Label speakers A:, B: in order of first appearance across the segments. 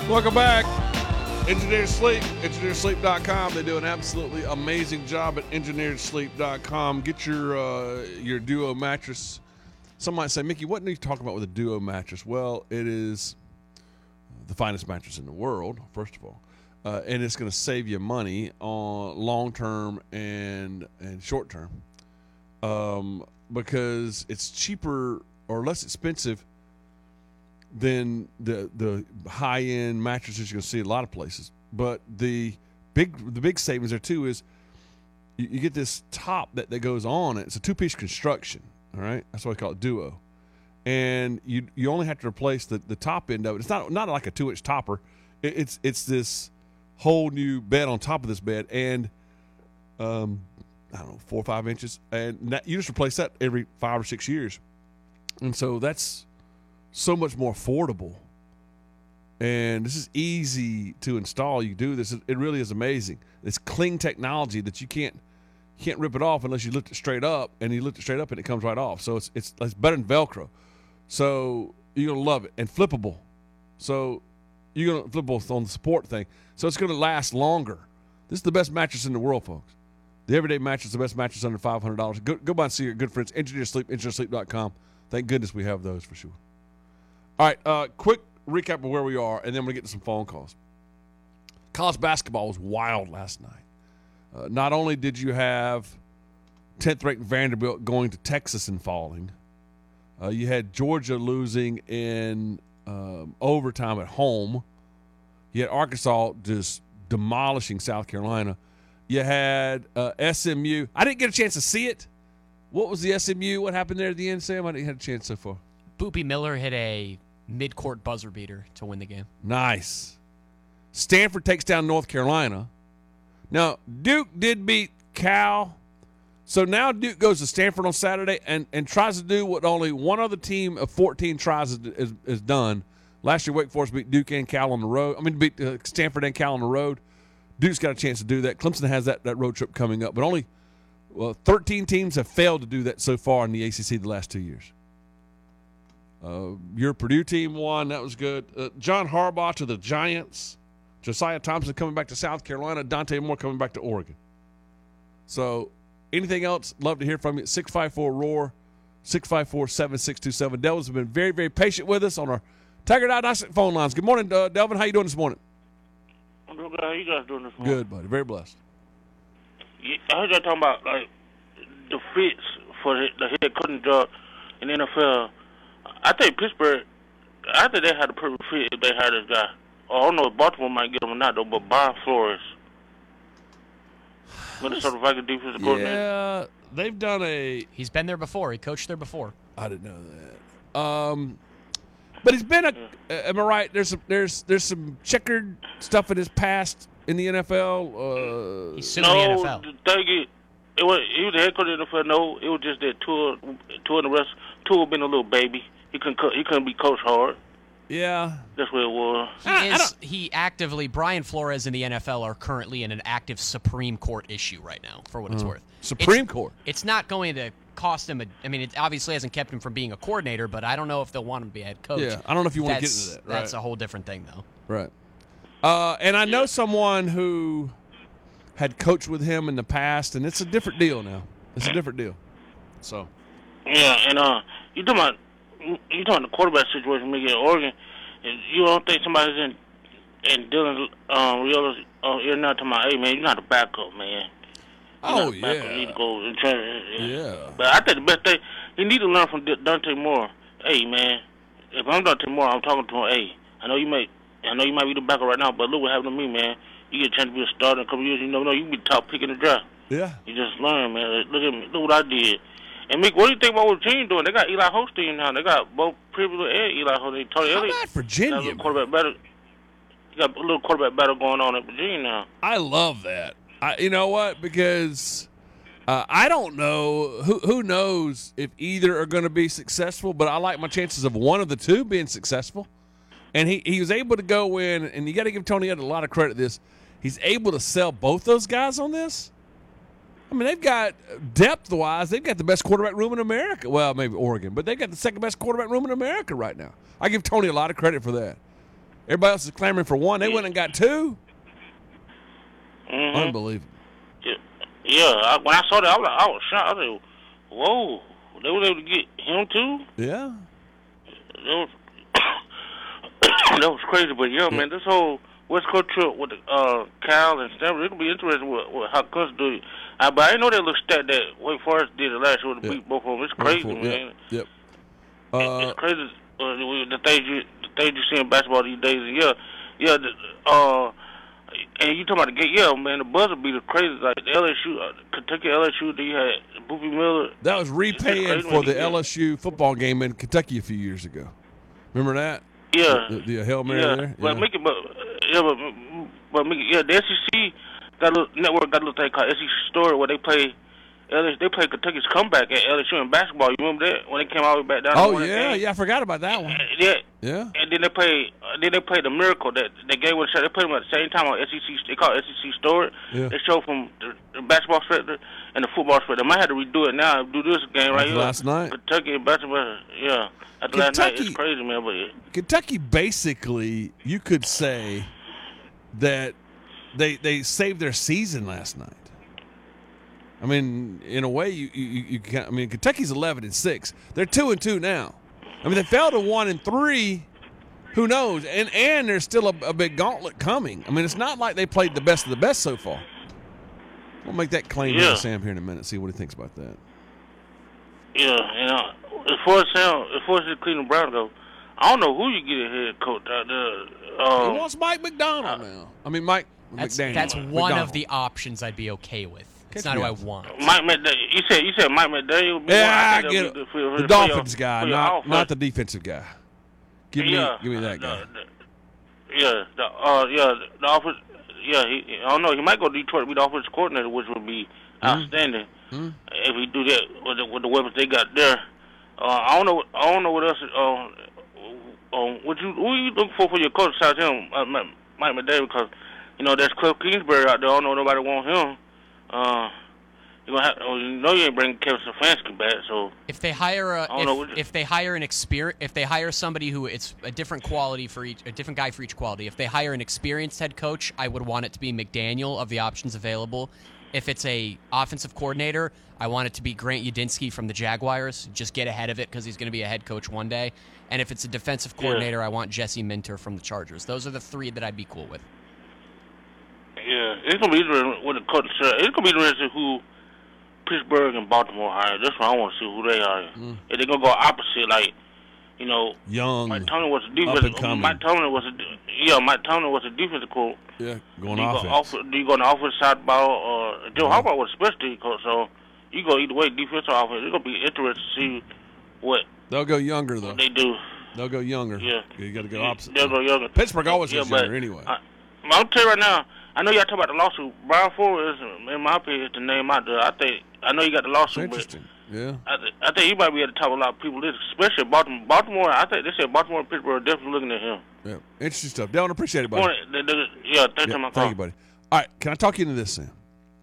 A: Welcome back. Engineered Sleep, engineersleep.com. They do an absolutely amazing job at engineersleep.com. Get your Duo mattress. Some might say, Mickey, what are you talking about with a Duo mattress? Well, it is the finest mattress in the world, first of all. And it's going to save you money on long-term and short-term because it's cheaper or less expensive than the high-end mattresses you're going to see in a lot of places. But the big savings there, too, is you get this top that goes on it. It's a two-piece construction, all right? That's why we call it Duo. And you only have to replace the top end of it. It's not like a 2-inch topper. It's this whole new bed on top of this bed, and I don't know, 4 or 5 inches, and you just replace that every 5 or 6 years, and so that's so much more affordable. And this is easy to install. You do this; it really is amazing. It's cling technology that you can't rip it off unless you lift it straight up, and you lift it straight up and it comes right off. So it's better than Velcro. So you're gonna love it, and flippable. So you're gonna flippable on the support thing. So it's gonna last longer. This is the best mattress in the world, folks. The everyday mattress, the best mattress under $500. Go by and see your good friends, Engineer Sleep, engineersleep.com. Thank goodness we have those for sure. All right, quick recap of where we are, and then we're going to get to some phone calls. College basketball was wild last night. Not only did you have 10th-ranked Vanderbilt going to Texas and falling, you had Georgia losing in overtime at home. You had Arkansas just demolishing South Carolina. You had SMU. I didn't get a chance to see it. What was the SMU? What happened there at the end, Sam? I didn't have a chance so far.
B: Boopy Miller hit a mid-court buzzer beater to win the game.
A: Nice. Stanford takes down North Carolina. Now, Duke did beat Cal. So now Duke goes to Stanford on Saturday and tries to do what only one other team of 14 tries is done. Last year, Wake Forest beat Duke and Cal on the road. Beat Stanford and Cal on the road. Duke's got a chance to do that. Clemson has that road trip coming up. But only 13 teams have failed to do that so far in the ACC the last 2 years. Your Purdue team won. That was good. John Harbaugh to the Giants. Josiah Thompson coming back to South Carolina. Dante Moore coming back to Oregon. So anything else, love to hear from you. 654-ROAR, 654-7627. Delvin's been very, very patient with us on our Tiger Diagnostic phone lines. Good morning, Delvin. How you doing this morning?
C: I'm doing good. How you guys doing this morning?
A: Good, buddy. Very blessed.
C: I heard y'all talking about like the fits for the head coaching job in the NFL. I think Pittsburgh, I think they had a perfect fit if they hired this guy. I don't know if Baltimore might get him or not, though, but Brian Flores, Minnesota Vikings defensive coordinator.
A: Yeah, they've done
B: He's been there before. He coached there before.
A: I didn't know that. But he's been am I right? There's some checkered stuff in his past in the NFL.
B: He's suing the NFL.
C: The thing is, he was the head coach of the NFL. No, it was just that Tua and the rest. Tua been a little baby. He couldn't be coached hard.
A: Yeah,
C: that's what it was.
B: Brian Flores and the NFL are currently in an active Supreme Court issue right now, for what it's worth.
A: Supreme Court?
B: It's not going to cost him it obviously hasn't kept him from being a coordinator, but I don't know if they'll want him to be a head coach.
A: Yeah, I don't know if you want to get into that. Right.
B: That's a whole different thing, though.
A: Right. And I know someone who had coached with him in the past, and it's a different deal now. It's a different deal. So.
C: Yeah, and you talking about the quarterback situation maybe in Oregon. You don't think somebody's in Dylan you're not talking about, hey man, you're not a backup, man.
A: You
C: need to go and try.
A: Yeah.
C: But I think the best thing he need to learn from Dante Moore. Hey man, if I'm Dante Moore, I'm talking to him. Hey, I know you might be the backup right now, but look what happened to me, man. You get a chance to be a starter in a couple of years. You never know, you can be the top pick in the draft.
A: Yeah.
C: You just learn, man. Look at me. Look what I did. And Mick, what do you think about what Virginia doing? They got Eli Holstein now. They got both Pribble and Eli Holstein. Tony Elliott.
A: How about Virginia?
C: You got a little quarterback battle going on at Virginia now.
A: I love that. You know what? Because I don't know. Who knows if either are going to be successful, but I like my chances of one of the two being successful. And he was able to go in, and you got to give Tony Elliott a lot of credit this. He's able to sell both those guys on this. I mean, they've got, depth-wise, they've got the best quarterback room in America. Well, maybe Oregon, but they've got the second-best quarterback room in America right now. I give Tony a lot of credit for that. Everybody else is clamoring for one. They went and got two.
C: Mm-hmm.
A: Unbelievable.
C: Yeah. When I saw that, I was shocked. I was like, whoa, they were able to get him too?
A: Yeah.
C: That was crazy. But, man, this whole West Coast trip with Cal and Stanford, it'll be interesting with how Cuss do it. But I didn't know that little stat that Wake Forest did it last year to beat both of them. It's crazy, man.
A: Yep.
C: It's crazy the things you see in basketball these days. And you talking about the game, man, the buzzer beater crazy. Like the LSU, Kentucky LSU, you had Boopie Miller.
A: That was repaying for the LSU football game in Kentucky a few years ago. Remember that?
C: Yeah.
A: The Hail Mary there?
C: But the SEC network got a little thing called SEC Story where they play Kentucky's comeback at LSU in basketball. You remember that when they came all the way back down?
A: Oh yeah, I forgot about that one.
C: Yeah.
A: And
C: then they played the Miracle that they gave with a show. They put them at the same time on SEC. They call it SEC Story.
A: Yeah.
C: They show from the basketball perspective and the football perspective. I might have to redo it now. Do this game right here.
A: Last night.
C: Kentucky and basketball. Yeah. After last night, it's crazy, man. But
A: Kentucky basically, you could say that they saved their season last night. I mean, in a way, you can't. I mean, Kentucky's 11-6. They're 2-2 now. I mean, they fell to 1-3. Who knows? And there's still a big gauntlet coming. I mean, it's not like they played the best of the best so far. We'll make that claim to Sam here in a minute. See what he thinks about that.
C: Yeah, as far as the Cleveland Browns go, I don't know who you get a head coach out there.
A: He wants Mike McDonald now. I mean, Mike McDaniel.
B: That's one of the options I'd be okay with. It's not who I want.
C: Mike McDaniel. You said Mike McDaniel.
A: Yeah, I get it. The Dolphins guy, not the defensive guy. Give me that guy.
C: The offense. Yeah, I don't know. He might go to Detroit to be the offensive coordinator, which would be outstanding if he do that with the weapons they got there. I don't know what else. Who you looking for your coach besides him, Mike McDaniel? Because there's Cliff Kingsbury out there. I don't know nobody want him. You ain't bringing Kevin Stefanski back. So
B: if they hire if they hire somebody who it's a different quality for a different guy for each quality. If they hire an experienced head coach, I would want it to be McDaniel of the options available. If it's a offensive coordinator, I want it to be Grant Udinski from the Jaguars. Just get ahead of it because he's going to be a head coach one day. And if it's a defensive coordinator, I want Jesse Minter from the Chargers. Those are the three that I'd be cool with.
C: Yeah, it's gonna be interesting with the coach. It's gonna be interesting who Pittsburgh and Baltimore hire. That's what I want to see who they hire. If they're gonna go opposite, like
A: young,
C: Mike Tomlin was a defensive. Mike Tomlin was a defensive coach.
A: Yeah, going offense.
C: Do you go on the offensive side of the ball, or Joe Harbaugh was a special team coach? So you go either way, defense or offense. It's gonna be interesting to see what
A: they'll go younger though.
C: What they do.
A: They'll go younger.
C: Yeah,
A: you got to go opposite.
C: They'll go younger.
A: Pittsburgh always goes younger anyway.
C: I'll tell you right now. I know y'all talk about the lawsuit. Brian Flores, in my opinion, is the name out there. I know you got the lawsuit,
A: interesting. Yeah.
C: I think he might be at the top of a lot of people, especially Baltimore. Baltimore, I think they said Baltimore and Pittsburgh are definitely looking at him.
A: Yeah, interesting stuff. Dylan, appreciate it, buddy.
C: Thank
A: you, buddy. All right, can I talk you into this, Sam?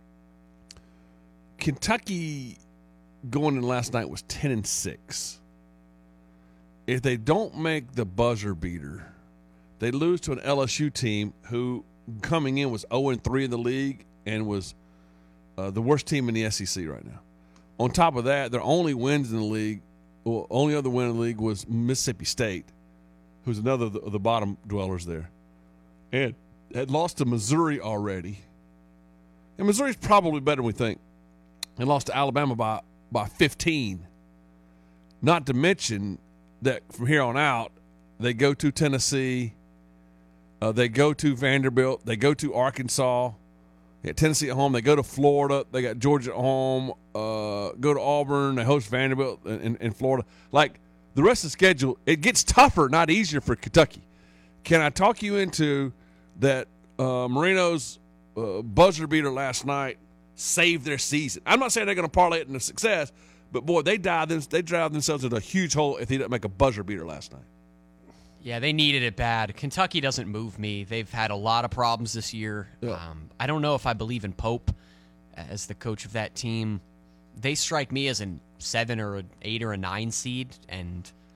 A: Kentucky going in last night was 10-6. If they don't make the buzzer beater, they lose to an LSU team who coming in was 0-3 in the league and was the worst team in the SEC right now. On top of that, their only wins in the league, only other win in the league was Mississippi State, who's another of the bottom dwellers there, and had lost to Missouri already. And Missouri's probably better than we think. And lost to Alabama by 15. Not to mention that from here on out, they go to Tennessee, they go to Vanderbilt, they go to Arkansas, they got Tennessee at home, they go to Florida, they got Georgia at home, go to Auburn, they host Vanderbilt in Florida. Like, the rest of the schedule, it gets tougher, not easier for Kentucky. Can I talk you into that Marino's buzzer beater last night saved their season? I'm not saying they're going to parlay it into success, but, boy, they drive themselves into a huge hole if they didn't make a buzzer beater last night.
B: Yeah, they needed it bad. Kentucky doesn't move me. They've had a lot of problems this year.
A: Yeah.
B: I don't know if I believe in Pope as the coach of that team. They strike me as a 7 or an 8 or a 9 seed, and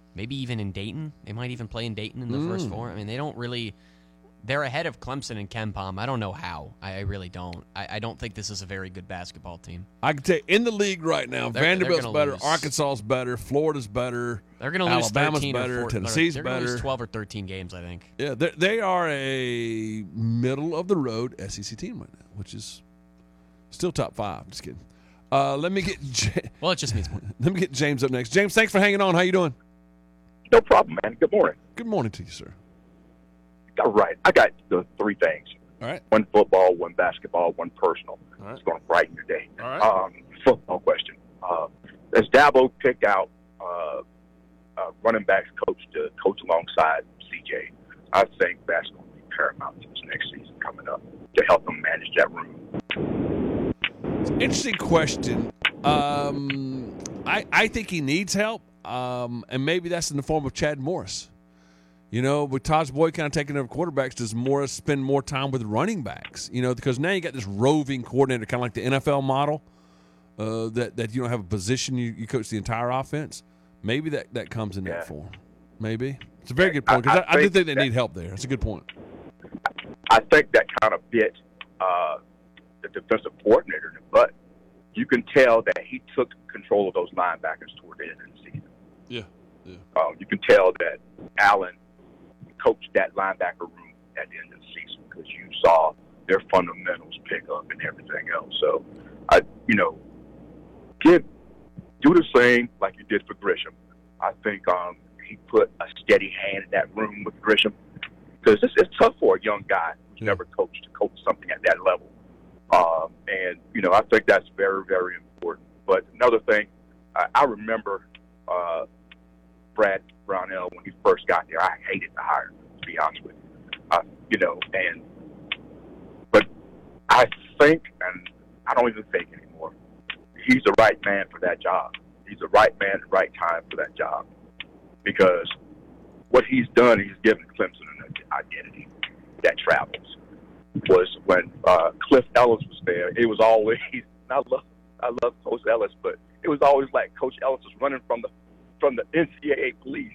B: maybe even in Dayton. They might even play in Dayton in the first four. I mean, they don't really – they're ahead of Clemson and KenPom. I don't know how. I really don't. I don't think this is a very good basketball team.
A: I can tell you, in the league right now, Vanderbilt's better, Arkansas's better, Florida's better.
B: They're going to lose
A: Alabama's
B: 13
A: better,
B: or 14,
A: Tennessee's
B: they're
A: better.
B: Lose 12 or 13 games, I think.
A: Yeah, they are a middle-of-the-road SEC team right now, which is still top 5. Just kidding. Let me get
B: well, it just means more.
A: Let me get James up next. James, thanks for hanging on. How you doing?
D: No problem, man. Good morning.
A: Good morning to you, sir.
D: All right. I got the 3 things.
A: All right.
D: 1 football, 1 basketball, 1 personal.
A: All right.
D: It's going to brighten your day.
A: All right.
D: Football question. Does Dabo pick out running backs coach to coach alongside CJ? I think that's going to be paramount to this next season coming up to help them manage that room.
A: It's an interesting question. I think he needs help, and maybe that's in the form of Chad Morris. You know, with Taj Boyd kind of taking over quarterbacks, does Morris spend more time with running backs? You know, because now you got this roving coordinator, kind of like the NFL model, that you don't have a position, you coach the entire offense. Maybe that comes in that form. Maybe. It's a very good point, because I do think they need help there. That's a good point.
D: I think that kind of bit the defensive coordinator in the butt. You can tell that he took control of those linebackers toward the end of the season.
A: Yeah.
D: You can tell that Allen coached that linebacker room at the end of the season because you saw their fundamentals pick up and everything else. So, do the same like you did for Grisham. I think he put a steady hand in that room with Grisham because it's tough for a young guy who's never coached to coach something at that level. I think that's very, very important. But another thing, I remember Brad Brownell when he first got there. I hated the hire, to be honest with you. But I think, and I don't even think anymore, he's the right man for that job. He's the right man at the right time for that job. Because what he's done, he's given Clemson an identity that travels. Was when Cliff Ellis was there, it was always, I love Coach Ellis, but it was always like Coach Ellis was running from the NCAA police.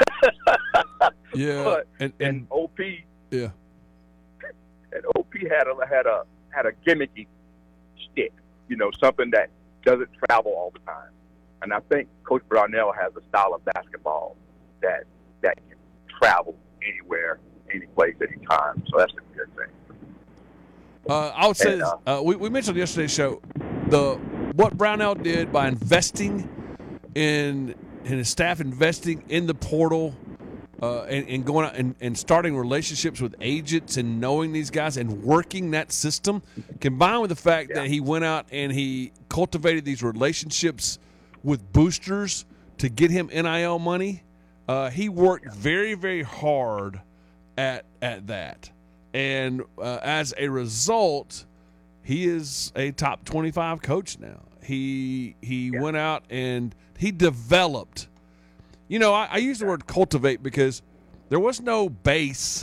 A: Yeah,
D: and OP.
A: Yeah,
D: and OP had a gimmicky stick, something that doesn't travel all the time. And I think Coach Brownell has a style of basketball that can travel anywhere, any place, any time. So that's a good thing.
A: I would say this. We mentioned on yesterday's show what Brownell did by investing in his staff, investing in the portal, and going out and starting relationships with agents and knowing these guys and working that system, combined with the fact that he went out and he cultivated these relationships with boosters to get him NIL money. He worked very, very hard at that. And as a result, he is a top 25 coach now. He went out and he developed. I use the word cultivate because there was no base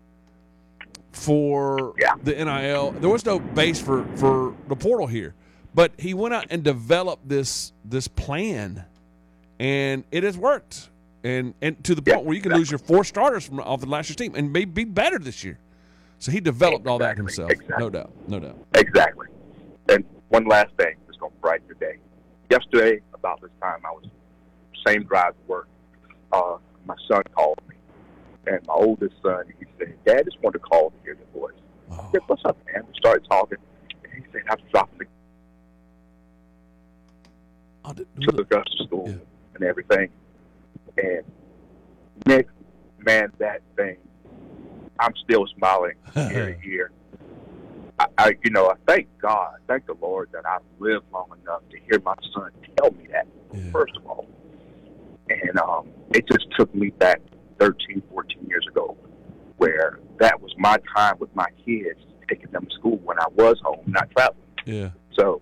A: for the NIL. There was no base for the portal here. But he went out and developed this plan, and it has worked. And to the point where you can lose your 4 starters off the last year's team and maybe be better this year. So he developed all that himself.
D: Exactly.
A: No doubt.
D: Exactly. And one last thing that's going to brighten your day. Yesterday, about this time, I was same drive to work. My son called me, and my oldest son, he said, "Dad, just wanted to call to hear your voice." I said, "What's up, man?" We started talking, and he said, "I'm dropping the gun to school and everything." And Nick, man, that thing, I'm still smiling ear to ear. I thank God, thank the Lord that I've lived long enough to hear my son tell me that, first of all. And it just took me back 13, 14 years ago, where that was my time with my kids, taking them to school when I was home, not traveling.
A: Yeah.
D: So,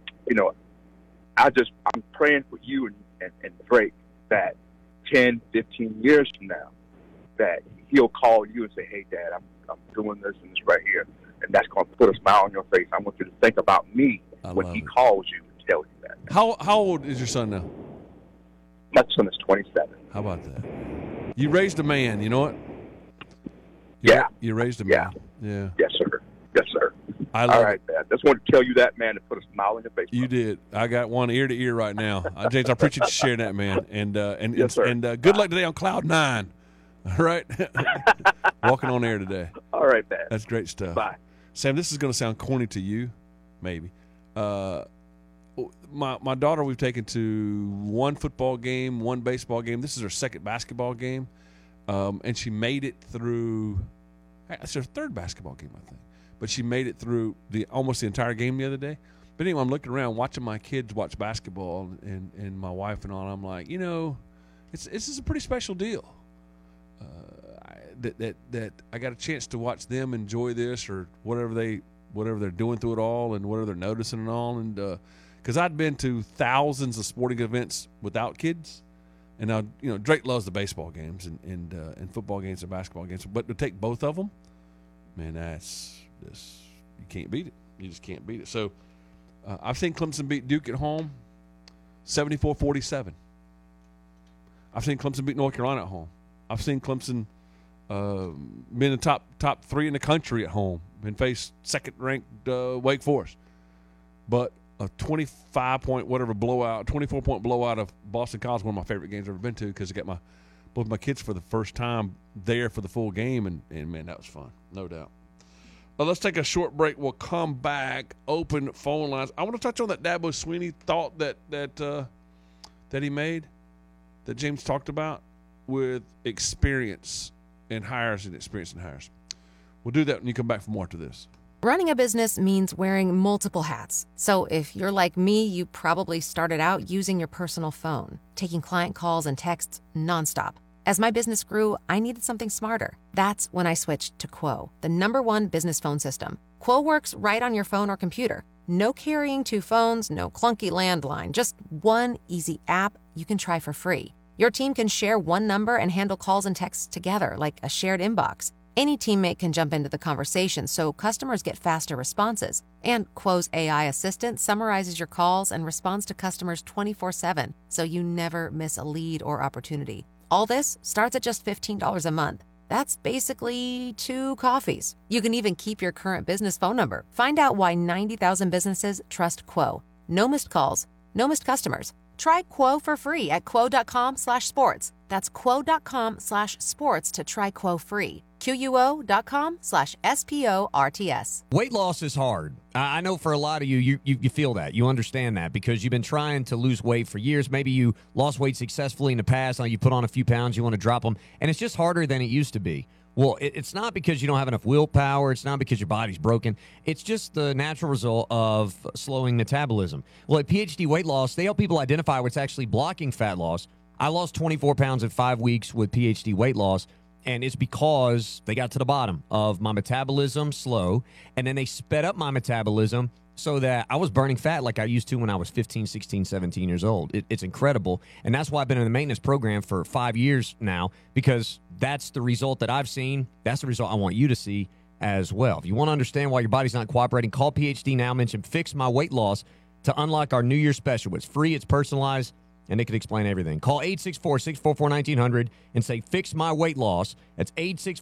D: I'm praying for you and Drake that 10, 15 years from now, that he'll call you and say, "Hey, Dad, I'm doing this and this right here." And that's going to put a smile on your face. I want you to think about me when he calls you and tells you that.
A: How old is your son now?
D: My son is 27.
A: How about that? You raised a man, you know what? You raised a man. Yeah.
D: Yes, sir. Yes, sir.
A: I love
D: All right, man. Just wanted to tell you that, man, to put a smile on your face.
A: You did. I got one ear to ear right now. James, I appreciate you sharing that, man. And
D: yes, sir.
A: And good luck today on Cloud 9. All right? Walking on air today.
D: All right, man.
A: That's great stuff.
D: Bye.
A: Sam, this is going to sound corny to you, maybe. My daughter, we've taken to one football game, one baseball game. This is her second basketball game. And she made it through – it's her third basketball game, I think. But she made it through almost the entire game the other day. But anyway, I'm looking around, watching my kids watch basketball and my wife and all. And I'm like, this is a pretty special deal. That I got a chance to watch them enjoy this or whatever they're doing through it all and whatever they're noticing and all. And because I'd been to thousands of sporting events without kids, and now Drake loves the baseball games and football games and basketball games, but to take both of them, man, you can't beat it. You just can't beat it. So I've seen Clemson beat Duke at home, 74-47. I've seen Clemson beat North Carolina at home. I've seen Clemson been in the top 3 in the country at home and faced second-ranked Wake Forest. But a 24-point blowout of Boston College, one of my favorite games I've ever been to because I got both my kids for the first time there for the full game, and man, that was fun, no doubt. Let's take a short break. We'll come back. Open phone lines. I want to touch on that Dabo Swinney thought that he made, that James talked about with experience and hires and experience and hires. We'll do that when you come back for more to this.
E: Running a business means wearing multiple hats. So if you're like me, you probably started out using your personal phone, taking client calls and texts nonstop. As my business grew, I needed something smarter. That's when I switched to Quo, the #1 business phone system. Quo works right on your phone or computer. No carrying 2 phones, no clunky landline, just one easy app you can try for free. Your team can share one number and handle calls and texts together like a shared inbox. Any teammate can jump into the conversation so customers get faster responses. And Quo's AI assistant summarizes your calls and responds to customers 24/7, so you never miss a lead or opportunity. All this starts at just $15 a month. That's basically 2 coffees. You can even keep your current business phone number. Find out why 90,000 businesses trust Quo. No missed calls, no missed customers. Try Quo for free at quo.com/sports. That's quo.com/sports to try Quo free. QUO.com/SPORTS.
F: Weight loss is hard. I know for a lot of you feel that. You understand that because you've been trying to lose weight for years. Maybe you lost weight successfully in the past. Now you put on a few pounds, you want to drop them. And it's just harder than it used to be. Well, it's not because you don't have enough willpower. It's not because your body's broken. It's just the natural result of slowing metabolism. Well, at PhD Weight Loss, they help people identify what's actually blocking fat loss. I lost 24 pounds in 5 weeks with PhD Weight Loss, and it's because they got to the bottom of my metabolism slow, and then they sped up my metabolism so that I was burning fat like I used to when I was 15, 16, 17 years old. It's incredible, and that's why I've been in the maintenance program for 5 years now, because that's the result that I've seen. That's the result I want you to see as well. If you want to understand why your body's not cooperating, call PhD now, mention Fix My Weight Loss to unlock our New Year's special. It's free, it's personalized, and they can explain everything. Call 864-644-1900 and say, Fix My Weight Loss. That's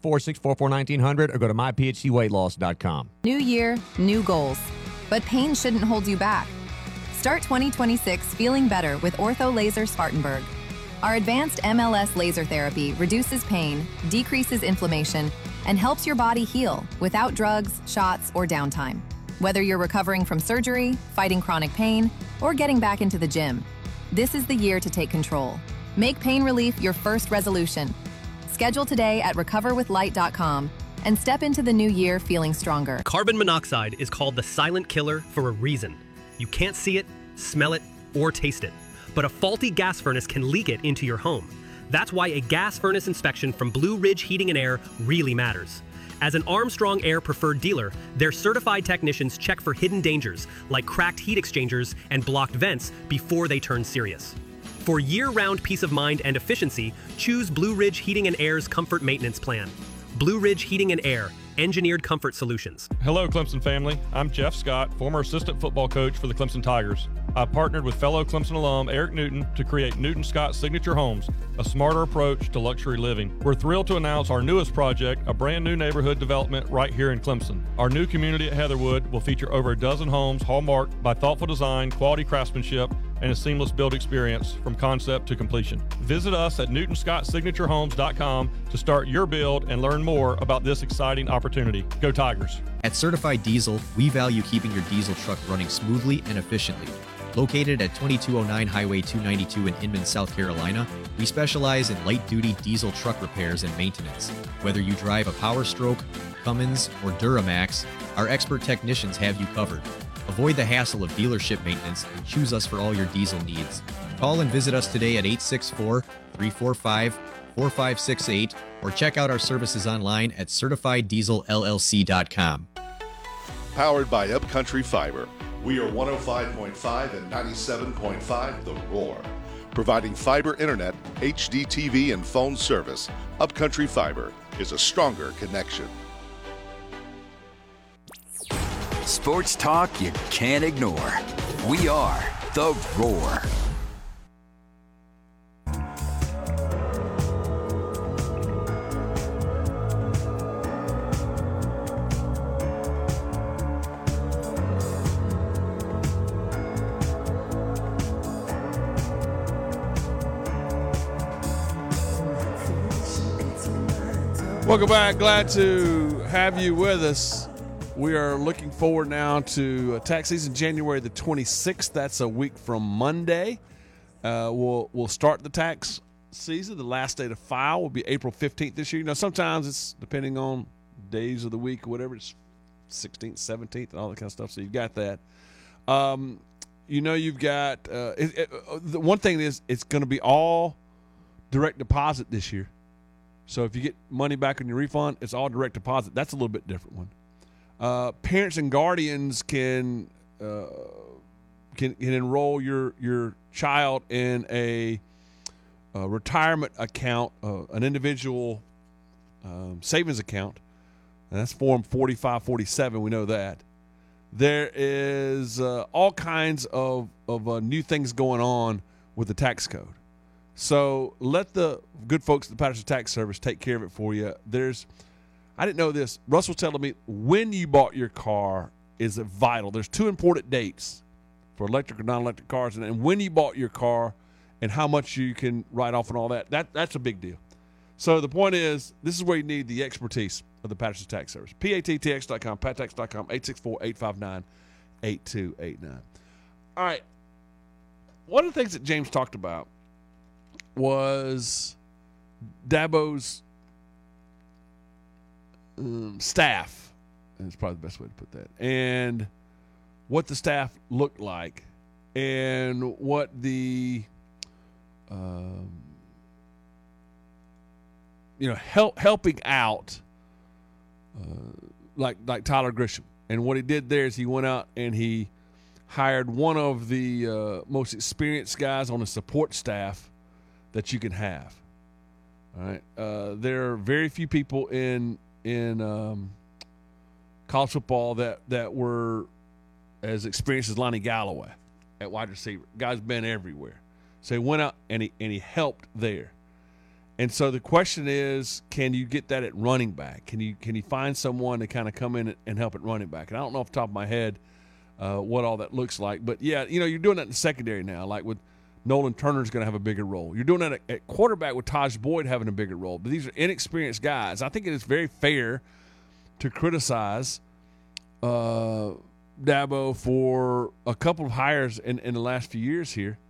F: 864-644-1900 or go to myphdweightloss.com.
G: New year, new goals. But pain shouldn't hold you back. Start 2026 feeling better with Ortho Laser Spartanburg. Our advanced MLS laser therapy reduces pain, decreases inflammation, and helps your body heal without drugs, shots, or downtime. Whether you're recovering from surgery, fighting chronic pain, or getting back into the gym, this is the year to take control. Make pain relief your first resolution. Schedule today at recoverwithlight.com and step into the new year feeling stronger.
H: Carbon monoxide is called the silent killer for a reason. You can't see it, smell it, or taste it. But a faulty gas furnace can leak it into your home. That's why a gas furnace inspection from Blue Ridge Heating and Air really matters. As an Armstrong Air preferred dealer, their certified technicians check for hidden dangers like cracked heat exchangers and blocked vents before they turn serious. For year-round peace of mind and efficiency, choose Blue Ridge Heating and Air's Comfort Maintenance Plan. Blue Ridge Heating and Air, engineered comfort solutions.
I: Hello, Clemson family. I'm Jeff Scott, former assistant football coach for the Clemson Tigers. I partnered with fellow Clemson alum Eric Newton to create Newton Scott Signature Homes, a smarter approach to luxury living. We're thrilled to announce our newest project, a brand new neighborhood development right here in Clemson. Our new community at Heatherwood will feature over a dozen homes hallmarked by thoughtful design, quality craftsmanship, and a seamless build experience from concept to completion. Visit us at newtonscottsignaturehomes.com to start your build and learn more about this exciting opportunity. Go Tigers.
J: At Certified Diesel, we value keeping your diesel truck running smoothly and efficiently. Located at 2209 Highway 292 in Inman, South Carolina, we specialize in light-duty diesel truck repairs and maintenance. Whether you drive a Power Stroke, Cummins, or Duramax, our expert technicians have you covered. Avoid the hassle of dealership maintenance and choose us for all your diesel needs. Call and visit us today at 864-345-4568 or check out our services online at CertifiedDieselLLC.com.
K: Powered by Upcountry Fiber. We are 105.5 and 97.5 The Roar. Providing fiber internet, HD TV, and phone service, Upcountry Fiber is a stronger connection.
L: Sports talk you can't ignore. We are The Roar.
A: Welcome back. Glad to have you with us. We are looking forward now to tax season, January the 26th. That's a week from Monday. We'll start the tax season. The last day to file will be April 15th this year. You know, sometimes it's depending on days of the week or whatever. It's 16th, 17th, and all that kind of stuff. So you've got that. You've got the one thing is it's going to be all direct deposit this year. So if you get money back on your refund, it's all direct deposit. That's a little bit different one. Parents and guardians can enroll your child in a retirement account, an individual savings account, and that's Form 4547. We know that. There is all kinds of new things going on with the tax code. So let the good folks at the Patterson Tax Service take care of it for you. I didn't know this. Russ was telling me when you bought your car is vital. There's two important dates for electric or non-electric cars, and when you bought your car and how much you can write off and all that. That's a big deal. So the point is, this is where you need the expertise of the Patterson Tax Service. PATTX.com, PatTax.com, 864-859-8289. All right. One of the things that James talked about was Dabo's staff. That's probably the best way to put that. And what the staff looked like and what the helping out like Tyler Grisham. And what he did there is he went out and he hired one of the most experienced guys on the support staff that you can have. All right. There are very few people in college football that were as experienced as Lonnie Galloway at wide receiver. Guy's been everywhere. So he went out and he helped there. And so the question is, can you get that at running back? Can you find someone to kind of come in and help at running back? And I don't know off the top of my head what all that looks like. But, yeah, you're doing that in the secondary now, like with Nolan Turner's going to have a bigger role. You're doing that at quarterback with Taj Boyd having a bigger role. But these are inexperienced guys. I think it is very fair to criticize Dabo for a couple of hires in the last few years here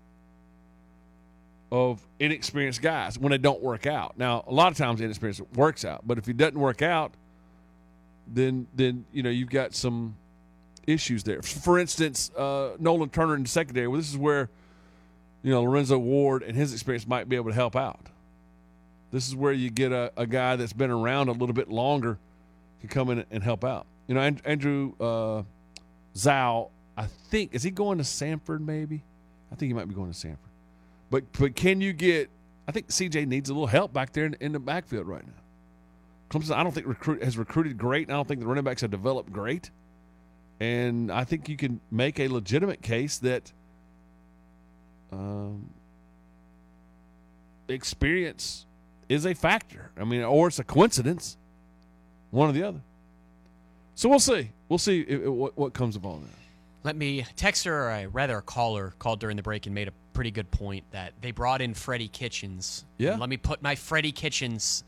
A: of inexperienced guys when they don't work out. Now, a lot of times inexperienced works out. But if it doesn't work out, then you've got some issues there. For instance, Nolan Turner in the secondary, well, this is where Lorenzo Ward and his experience might be able to help out. This is where you get a guy that's been around a little bit longer to come in and help out. Andrew Zhao, I think, is he going to Samford maybe? I think he might be going to Samford. But can you get – I think CJ needs a little help back there in the backfield right now. Clemson, I don't think has recruited great, and I don't think the running backs have developed great. And I think you can make a legitimate case that experience is a factor. I mean, or it's a coincidence, one or the other. So we'll see. We'll see what comes of all that.
B: Let me texter, or rather a caller called during the break and made a pretty good point that they brought in Freddie Kitchens.
A: Yeah.
B: And let me put my Freddie Kitchens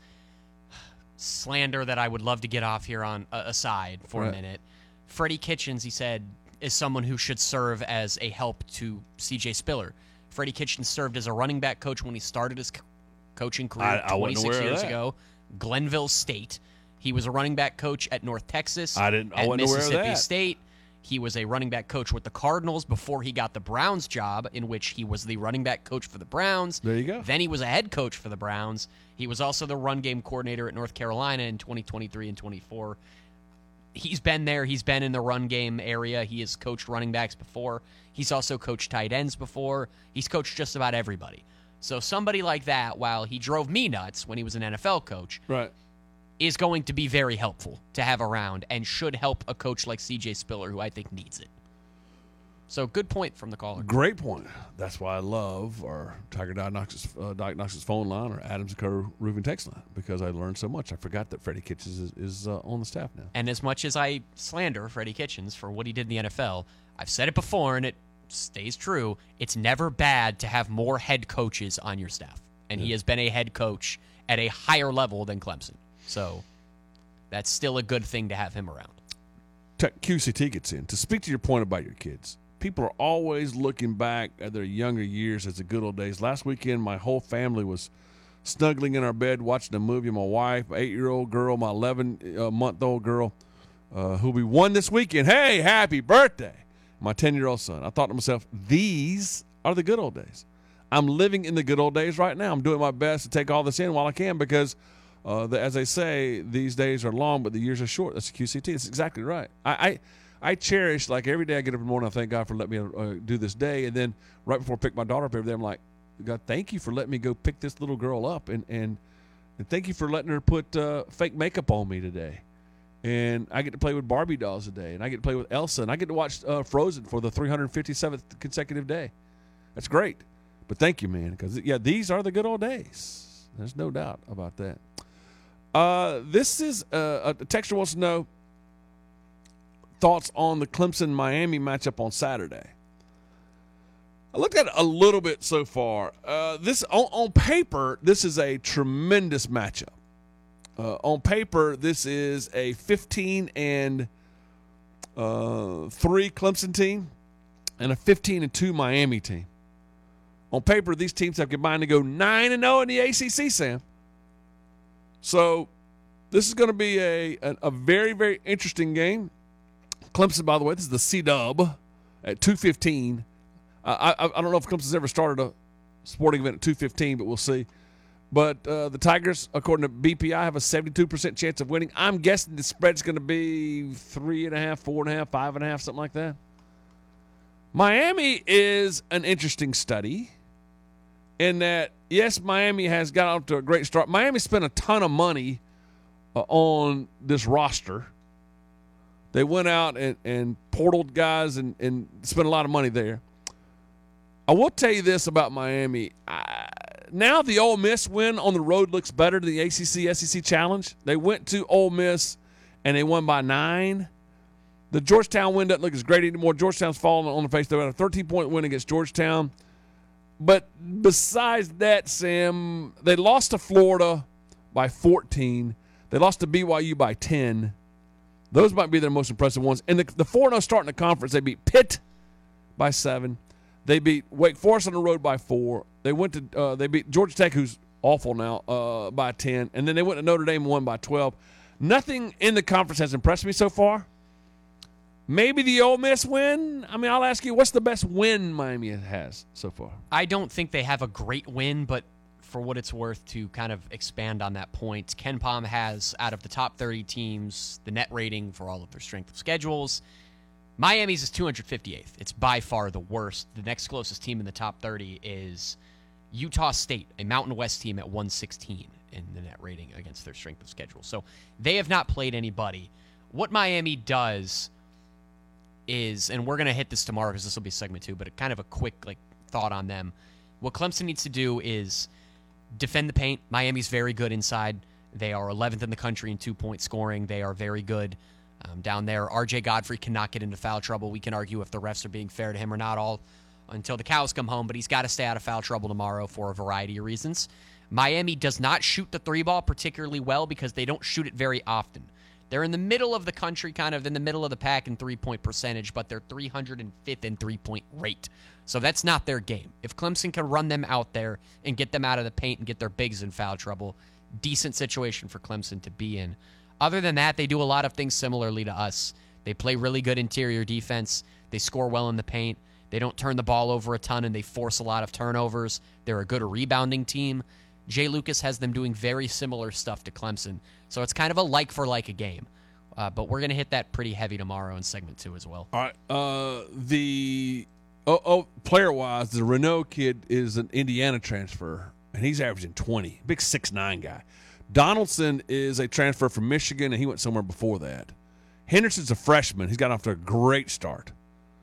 B: slander that I would love to get off here on aside for a minute. Freddie Kitchens, he said, is someone who should serve as a help to C.J. Spiller. Freddie Kitchens served as a running back coach when he started his coaching career 26 years ago. Glenville State. He was a running back coach at North Texas.
A: I
B: at
A: wasn't
B: Mississippi
A: aware of that.
B: State. He was a running back coach with the Cardinals before he got the Browns job, in which he was the running back coach for the Browns.
A: There you go.
B: Then he was a head coach for the Browns. He was also the run game coordinator at North Carolina in 2023 and 24. He's been there. He's been in the run game area. He has coached running backs before. He's also coached tight ends before. He's coached just about everybody. So somebody like that, while he drove me nuts when he was an NFL coach,
A: right,
B: is going to be very helpful to have around and should help a coach like C.J. Spiller, who I think needs it. So good point from the caller.
A: Great point. That's why I love our Tiger Diagnostics phone line or Adams & Co. Roofing text line, because I learned so much. I forgot that Freddie Kitchens is on the staff now.
B: And as much as I slander Freddie Kitchens for what he did in the NFL, I've said it before and it stays true. It's never bad to have more head coaches on your staff. And he has been a head coach at a higher level than Clemson. So that's still a good thing to have him around.
A: QCT gets in. To speak to your point about your kids, people are always looking back at their younger years as the good old days. Last weekend, my whole family was snuggling in our bed watching a movie. My wife, my 8-year-old girl, my 11-month-old girl, who'll be 1 this weekend. Hey, happy birthday. My 10-year-old son. I thought to myself, these are the good old days. I'm living in the good old days right now. I'm doing my best to take all this in while I can because – as they say, these days are long, but the years are short. That's the QCT. That's exactly right. I cherish, like, every day I get up in the morning, I thank God for letting me do this day. And then right before I pick my daughter up every day, I'm like, God, thank you for letting me go pick this little girl up. And thank you for letting her put fake makeup on me today. And I get to play with Barbie dolls today. And I get to play with Elsa. And I get to watch Frozen for the 357th consecutive day. That's great. But thank you, man, because, yeah, these are the good old days. There's no doubt about that. This is a texter wants to know thoughts on the Clemson-Miami matchup on Saturday. I looked at it a little bit so far. This on paper, this is a tremendous matchup. On paper, this is a 15-3 Clemson team and a 15-2 Miami team. On paper, these teams have combined to go 9-0 in the ACC, Sam. So this is going to be a very, very interesting game. Clemson, by the way, this is the C-Dub at 2:15. I don't know if Clemson's ever started a sporting event at 2:15, but we'll see. But the Tigers, according to BPI, have a 72% chance of winning. I'm guessing the spread's going to be 3.5, 4.5, 5.5, something like that. Miami is an interesting study in that, yes, Miami has got off to a great start. Miami spent a ton of money on this roster. They went out and portaled guys and spent a lot of money there. I will tell you this about Miami. Now the Ole Miss win on the road looks better than the ACC-SEC Challenge. They went to Ole Miss, and they won by 9. The Georgetown win doesn't look as great anymore. Georgetown's falling on the face. They had a 13-point win against Georgetown. But besides that, Sam, they lost to Florida by 14. They lost to BYU by 10. Those might be their most impressive ones. And the 4-0 start in the conference, they beat Pitt by 7. They beat Wake Forest on the road by 4. They beat Georgia Tech, who's awful now, by 10. And then they went to Notre Dame and won by 12. Nothing in the conference has impressed me so far. Maybe the Ole Miss win. I mean, I'll ask you, what's the best win Miami has so far?
B: I don't think they have a great win, but for what it's worth, to kind of expand on that point, Ken Pom has, out of the top 30 teams, the net rating for all of their strength of schedules. Miami's is 258th. It's by far the worst. The next closest team in the top 30 is Utah State, a Mountain West team at 116 in the net rating against their strength of schedule. So they have not played anybody. What Miami does is, and we're going to hit this tomorrow because this will be segment 2, but kind of a quick thought on them. What Clemson needs to do is defend the paint. Miami's very good inside. They are 11th in the country in 2-point scoring. They are very good down there. R.J. Godfrey cannot get into foul trouble. We can argue if the refs are being fair to him or not all until the cows come home, but he's got to stay out of foul trouble tomorrow for a variety of reasons. Miami does not shoot the three ball particularly well because they don't shoot it very often. They're in the middle of the country, kind of in the middle of the pack in three-point percentage, but they're 305th in three-point rate. So that's not their game. If Clemson can run them out there and get them out of the paint and get their bigs in foul trouble, decent situation for Clemson to be in. Other than that, they do a lot of things similarly to us. They play really good interior defense. They score well in the paint. They don't turn the ball over a ton, and they force a lot of turnovers. They're a good rebounding team. Jay Lucas has them doing very similar stuff to Clemson. So it's kind of a like-for-like a game. But we're going to hit that pretty heavy tomorrow in segment 2 as well.
A: All right. Player-wise, the Renault kid is an Indiana transfer, and he's averaging 20. Big 6'9" guy. Donaldson is a transfer from Michigan, and he went somewhere before that. Henderson's a freshman. He's got off to a great start.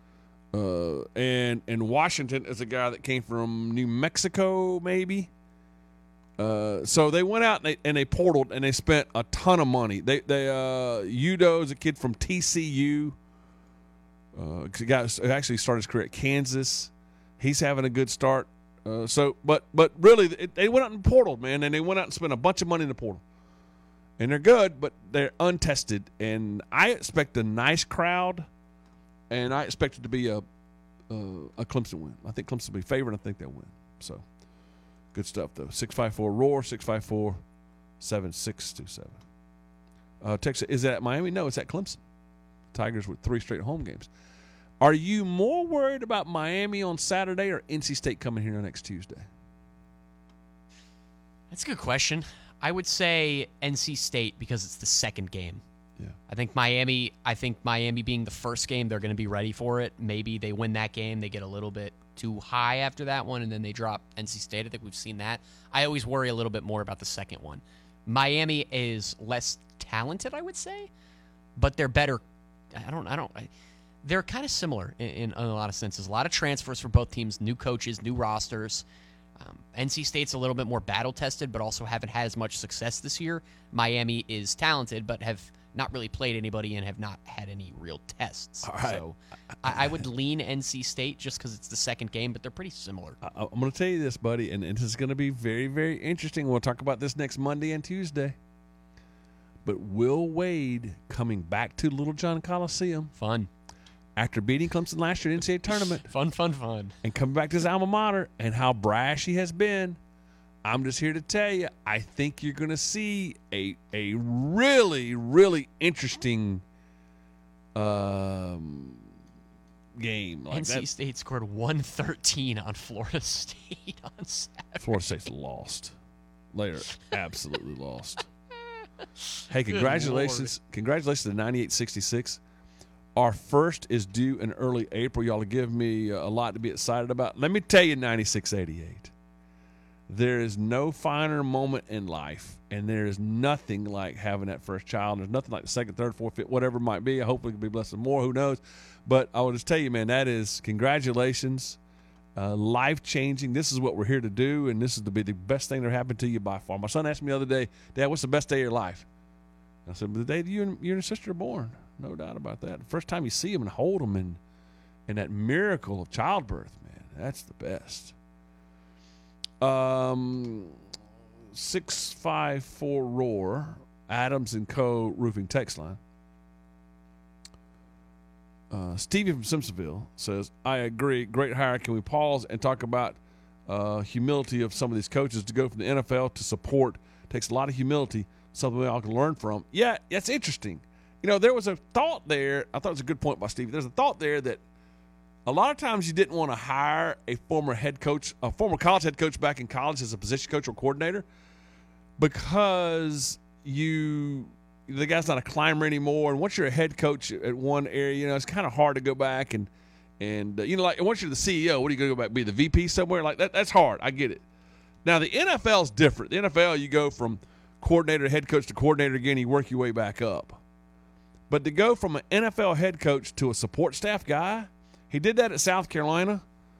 A: And Washington is a guy that came from New Mexico, maybe. So they went out and they portaled and they spent a ton of money. Udo is a kid from TCU. Actually started his career at Kansas. He's having a good start. But really, they went out and portaled, man, and they went out and spent a bunch of money in the portal. And they're good, but they're untested. And I expect a nice crowd, and I expect it to be a Clemson win. I think Clemson will be favored, and I think they'll win. So, good stuff, though. 654-ROAR, 654-7627. Texas, is that at Miami? No, it's at Clemson. Tigers with 3 straight home games. Are you more worried about Miami on Saturday or NC State coming here next Tuesday?
B: That's a good question. I would say NC State because it's the second game.
A: Yeah.
B: I think Miami being the first game, they're going to be ready for it. Maybe they win that game. They get a little bit too high after that one, and then they drop NC State. I think we've seen that. I always worry a little bit more about the second one. Miami is less talented, I would say, but they're better. They're kind of similar in a lot of senses. A lot of transfers for both teams, new coaches, new rosters. NC State's a little bit more battle-tested, but also haven't had as much success this year. Miami is talented, but have not really played anybody and have not had any real tests.
A: All right.
B: So I would lean NC State just because it's the second game, but they're pretty similar.
A: I'm going to tell you this, buddy, and this is going to be very, very interesting. We'll talk about this next Monday and Tuesday. But Will Wade coming back to Little John Coliseum.
B: Fun.
A: After beating Clemson last year in the NCAA tournament.
B: Fun.
A: And coming back to his alma mater and how brash he has been. I'm just here to tell you, I think you're going to see a really, really interesting game. Like
B: NC State scored 113 on Florida State on Saturday.
A: Florida State's lost. They are absolutely lost. Hey, congratulations. Congratulations to 98-66. Our first is due in early April. Y'all give me a lot to be excited about. Let me tell you, 96-88. There is no finer moment in life, and there is nothing like having that first child. There's nothing like the second, third, fourth, fifth, whatever it might be. Hopefully, it can be blessed with more. Who knows? But I will just tell you, man, that is congratulations. Life-changing. This is what we're here to do, and this is to be the best thing that happened to you by far. My son asked me the other day, Dad, what's the best day of your life? I said, the day you and your sister are born. No doubt about that. The first time you see them and hold them in that miracle of childbirth, man, that's the best. 654-ROAR, Adams & Co. Roofing text line. Stevie from Simpsonville says, I agree. Great hire. Can we pause and talk about humility of some of these coaches to go from the NFL to support? Takes a lot of humility, something we all can learn from. Yeah, that's interesting. You know, there was a thought there. I thought it was a good point by Stevie. There's a thought there that a lot of times you didn't want to hire a former college head coach back in college as a position coach or coordinator because the guy's not a climber anymore. And once you're a head coach at one area, you know, it's kind of hard to go back and you know, like once you're the CEO, what are you going to go back be the VP somewhere like that? That's hard. I get it. Now the NFL's different. The NFL, you go from coordinator to head coach to coordinator again. You work your way back up. But to go from an NFL head coach to a support staff guy, he did that at South Carolina.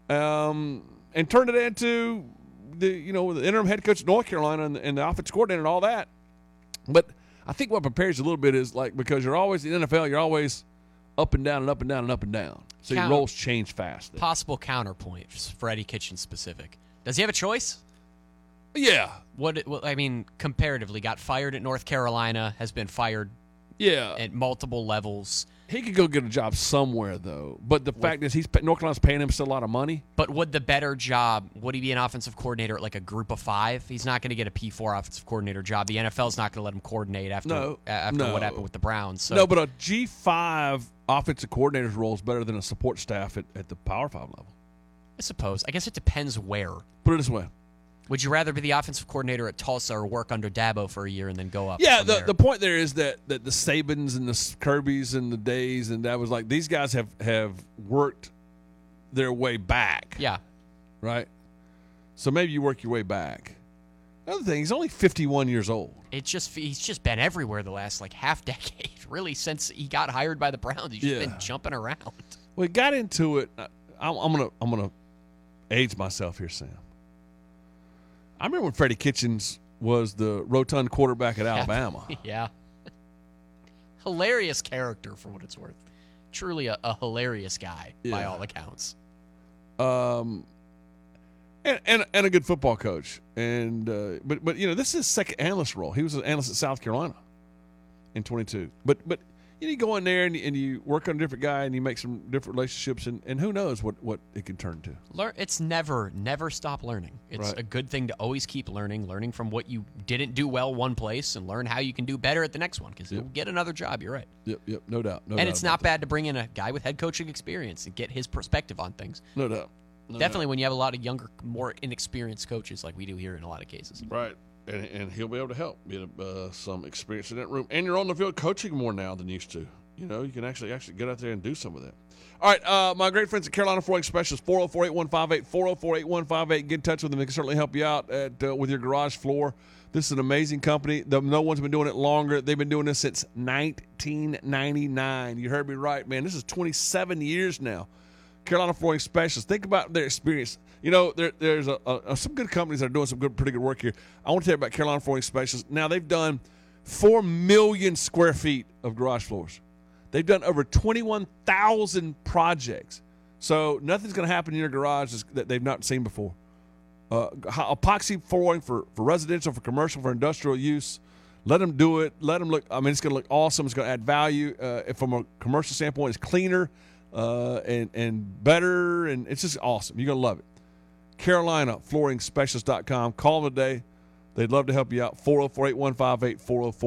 A: and turned it into the interim head coach of North Carolina and the offensive coordinator and all that. But I think what prepares you a little bit is because you're always in the NFL, you're always up and down and up and down and up and down. So your roles change fast.
B: Possible counterpoint for Eddie Kitchen specific. Does he have a choice?
A: Yeah.
B: Comparatively, got fired at North Carolina, has been fired at multiple levels.
A: He could go get a job somewhere, though. But the fact is, North Carolina's paying him still a lot of money.
B: But would the better job, would he be an offensive coordinator at like a group of 5? He's not going to get a P4 offensive coordinator job. The NFL's not going to let him coordinate after what happened with the Browns. So.
A: No, but a G5 offensive coordinator's role is better than a support staff at the Power 5 level.
B: I suppose. I guess it depends where.
A: Put it this way.
B: Would you rather be the offensive coordinator at Tulsa or work under Dabo for a year and then go up?
A: Yeah, the point there is that the Sabans and the Kirbys and the Days and that was like these guys have worked their way back.
B: Yeah.
A: Right? So maybe you work your way back. Another thing, he's only 51 years old.
B: He's just been everywhere the last half decade, really, since he got hired by the Browns. He's just been jumping around.
A: Well, he got into it. I'm gonna age myself here, Sam. I remember when Freddie Kitchens was the rotund quarterback at Alabama.
B: Yeah. Hilarious character for what it's worth. Truly a hilarious guy by all accounts.
A: And a good football coach. And but this is his second analyst role. He was an analyst at South Carolina in 22. But you go in there and you work on a different guy and you make some different relationships and who knows what it can turn to.
B: It's never stop learning. It's a good thing to always keep learning from what you didn't do well one place and learn how you can do better at the next one because you'll get another job. You're right.
A: Yep, no doubt.
B: And it's not bad to bring in a guy with head coaching experience and get his perspective on things.
A: No doubt.
B: Definitely when you have a lot of younger, more inexperienced coaches like we do here in a lot of cases.
A: Right. And he'll be able to help get some experience in that room. And you're on the field coaching more now than you used to. You can actually get out there and do some of that. All right, my great friends at Carolina Flooring Specialists, 404-8158, 404-8158. Get in touch with them. They can certainly help you out with your garage floor. This is an amazing company. No one's been doing it longer. They've been doing this since 1999. You heard me right, man. This is 27 years now. Carolina Flooring Specialists. Think about their experience. There's some good companies that are doing some pretty good work here. I want to tell you about Carolina Flooring Specialists. Now, they've done 4 million square feet of garage floors. They've done over 21,000 projects. So nothing's going to happen in your garage that they've not seen before. Epoxy flooring for residential, for commercial, for industrial use. Let them do it. Let them look. It's going to look awesome. It's going to add value. From a commercial standpoint, it's cleaner and better, and it's just awesome. You're going to love it. CarolinaFlooringsSpecialist.com. Call them today. They'd love to help you out. 404-8158,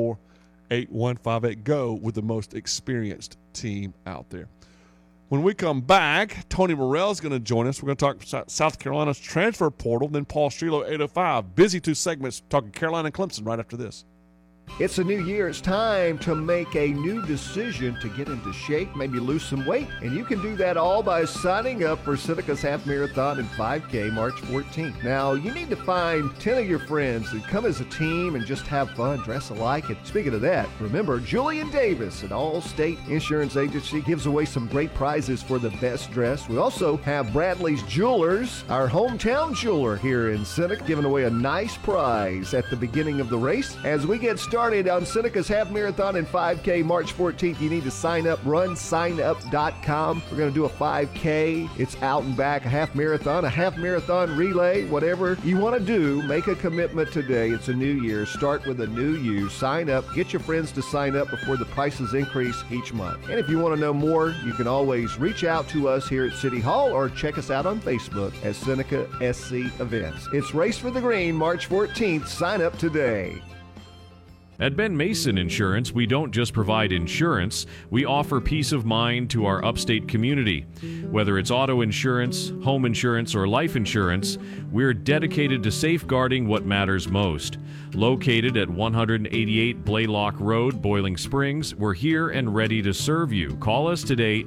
A: 404-8158. Go with the most experienced team out there. When we come back, Tony Morrell is going to join us. We're going to talk South Carolina's transfer portal, then Paul Strelo, 805. Busy 2 segments talking Carolina and Clemson right after this.
M: It's a new year. It's time to make a new decision to get into shape, maybe lose some weight. And you can do that all by signing up for Seneca's Half Marathon and 5K March 14th. Now, you need to find 10 of your friends and come as a team and just have fun, dress alike. And speaking of that, remember, Julian Davis, an all-state insurance agency, gives away some great prizes for the best dressed. We also have Bradley's Jewelers, our hometown jeweler here in Seneca, giving away a nice prize at the beginning of the race. As we get started on Seneca's Half Marathon and 5K March 14th, you need to sign up, runsignup.com. We're going to do a 5K. It's out and back, a half marathon relay, whatever you want to do. Make a commitment today. It's a new year. Start with a new you. Sign up. Get your friends to sign up before the prices increase each month. And if you want to know more, you can always reach out to us here at City Hall or check us out on Facebook at Seneca SC Events. It's Race for the Green, March 14th. Sign up today.
N: At Ben Mason Insurance, we don't just provide insurance, we offer peace of mind to our upstate community. Whether it's auto insurance, home insurance, or life insurance, we're dedicated to safeguarding what matters most. Located at 188 Blaylock Road, Boiling Springs, we're here and ready to serve you. Call us today,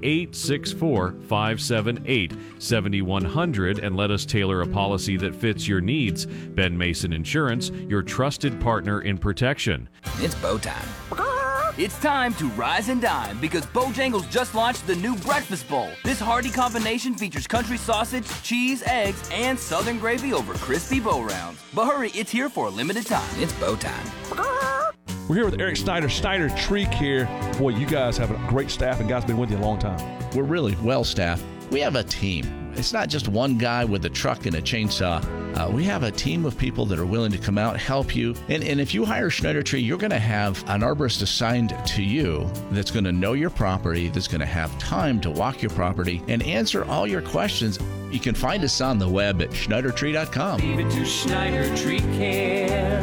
N: 864-578-7100, and let us tailor a policy that fits your needs. Ben Mason Insurance, your trusted partner in protection.
L: It's bow time.
O: It's time to rise and dine because Bojangles just launched the new Breakfast Bowl. This hearty combination features country sausage, cheese, eggs, and southern gravy over crispy bow rounds. But hurry, it's here for a limited time. It's bow time.
P: We're here with Eric Snyder, Snyder Tree Care. Boy, you guys have a great staff, and guys been with you a long time.
Q: We're really well staffed. We have a team. It's not just one guy with a truck and a chainsaw. We have a team of people that are willing to come out, help you. And if you hire Schneider Tree, you're going to have an arborist assigned to you that's going to know your property, that's going to have time to walk your property and answer all your questions. You can find us on the web at schneidertree.com.
R: Leave it to Schneider Tree Care.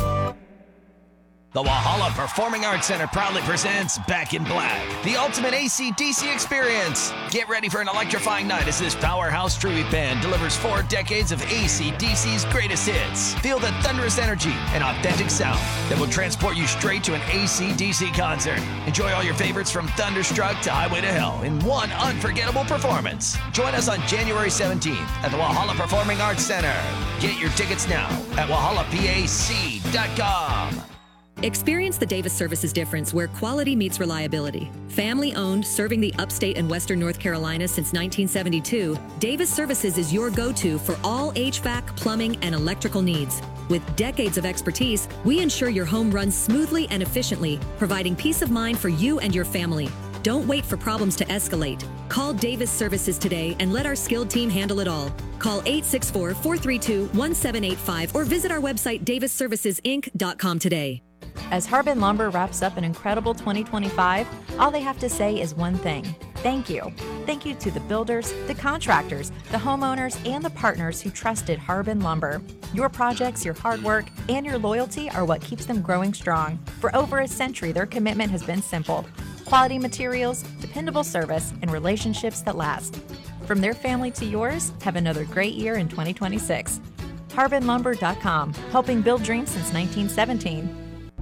S: The Walhalla Performing Arts Center proudly presents Back in Black, the ultimate AC/DC experience. Get ready for an electrifying night as this powerhouse tribute band delivers 4 decades of AC/DC's greatest hits. Feel the thunderous energy and authentic sound that will transport you straight to an AC/DC concert. Enjoy all your favorites from Thunderstruck to Highway to Hell in one unforgettable performance. Join us on January 17th at the Walhalla Performing Arts Center. Get your tickets now at WalhallaPAC.com.
T: Experience the Davis Services difference where quality meets reliability. Family owned, serving the upstate and western North Carolina since 1972, Davis Services is your go-to for all HVAC, plumbing, and electrical needs. With decades of expertise, we ensure your home runs smoothly and efficiently, providing peace of mind for you and your family. Don't wait for problems to escalate. Call Davis Services today and let our skilled team handle it all. Call 864-432-1785 or visit our website davisservicesinc.com today.
U: As Harbin Lumber wraps up an incredible 2025, all they have to say is one thing: thank you. Thank you to the builders, the contractors, the homeowners, and the partners who trusted Harbin Lumber. Your projects, your hard work, and your loyalty are what keeps them growing strong. For over a century, their commitment has been simple: quality materials, dependable service, and relationships that last. From their family to yours, have another great year in 2026. HarbinLumber.com, helping build dreams since 1917.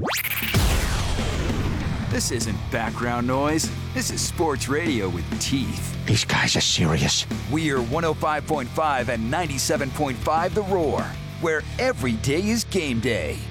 L: This isn't background noise. This is sports radio with teeth.
V: These guys are serious.
L: We are 105.5 and 97.5 The Roar, where every day is game day.